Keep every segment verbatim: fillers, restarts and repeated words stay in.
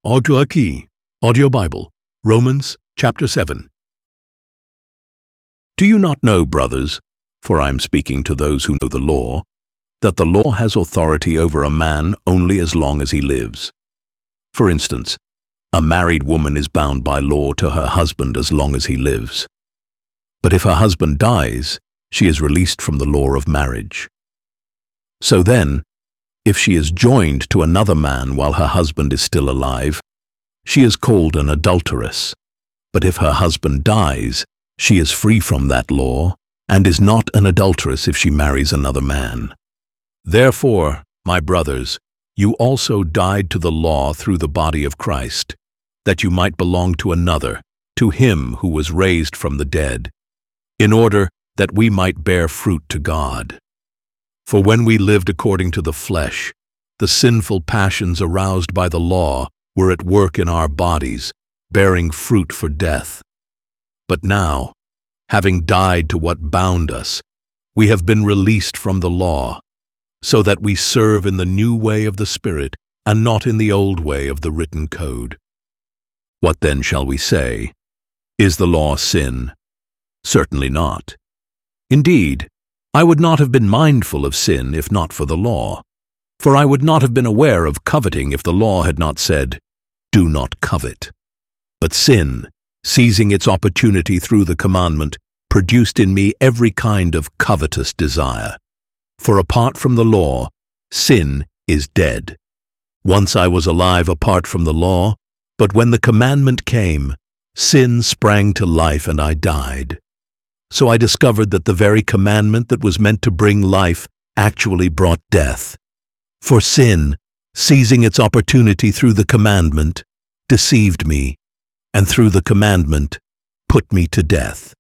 Audio aqui, Audio Bible, Romans chapter seven. Do you not know, brothers, for I am speaking to those who know the law, that the law has authority over a man only as long as he lives? For instance, a married woman is bound by law to her husband as long as he lives. But if her husband dies, she is released from the law of marriage. So then, if she is joined to another man while her husband is still alive, she is called an adulteress. But if her husband dies, she is free from that law and is not an adulteress if she marries another man. Therefore, my brothers, you also died to the law through the body of Christ, that you might belong to another, to him who was raised from the dead, in order that we might bear fruit to God. For when we lived according to the flesh, the sinful passions aroused by the law were at work in our bodies, bearing fruit for death. But now, having died to what bound us, we have been released from the law, so that we serve in the new way of the Spirit and not in the old way of the written code. What then shall we say? Is the law sin? Certainly not. Indeed, I would not have been mindful of sin if not for the law, for I would not have been aware of coveting if the law had not said, "Do not covet." But sin, seizing its opportunity through the commandment, produced in me every kind of covetous desire. For apart from the law, sin is dead. Once I was alive apart from the law, but when the commandment came, sin sprang to life and I died. So I discovered that the very commandment that was meant to bring life actually brought death. For sin, seizing its opportunity through the commandment, deceived me, and through the commandment, put me to death.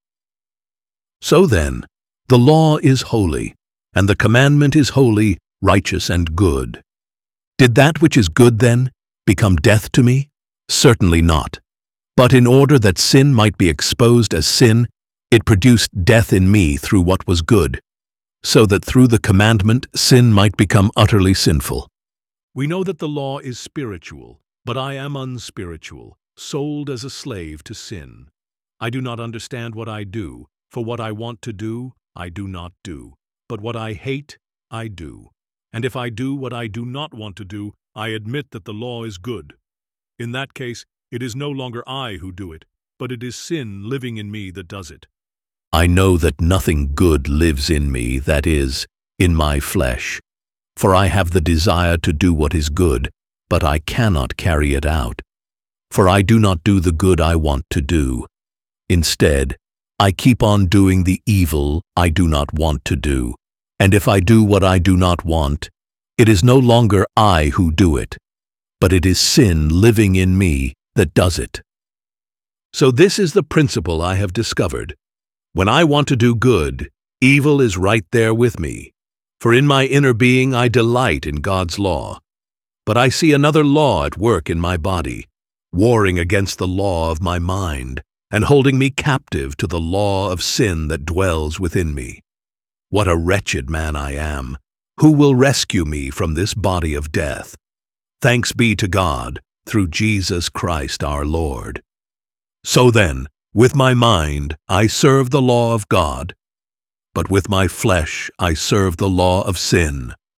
So then, the law is holy, and the commandment is holy, righteous, and good. Did that which is good, then, become death to me? Certainly not. But in order that sin might be exposed as sin, it produced death in me through what was good, so that through the commandment sin might become utterly sinful. We know that the law is spiritual, but I am unspiritual, sold as a slave to sin. I do not understand what I do, for what I want to do, I do not do. But what I hate, I do. And if I do what I do not want to do, I admit that the law is good. In that case, it is no longer I who do it, but it is sin living in me that does it. I know that nothing good lives in me, that is, in my flesh. For I have the desire to do what is good, but I cannot carry it out. For I do not do the good I want to do. Instead, I keep on doing the evil I do not want to do. And if I do what I do not want, it is no longer I who do it, but it is sin living in me that does it. So this is the principle I have discovered. When I want to do good, evil is right there with me. For in my inner being I delight in God's law. But I see another law at work in my body, warring against the law of my mind, and holding me captive to the law of sin that dwells within me. What a wretched man I am! Who will rescue me from this body of death? Thanks be to God, through Jesus Christ our Lord. So then, with my mind I serve the law of God, but with my flesh I serve the law of sin.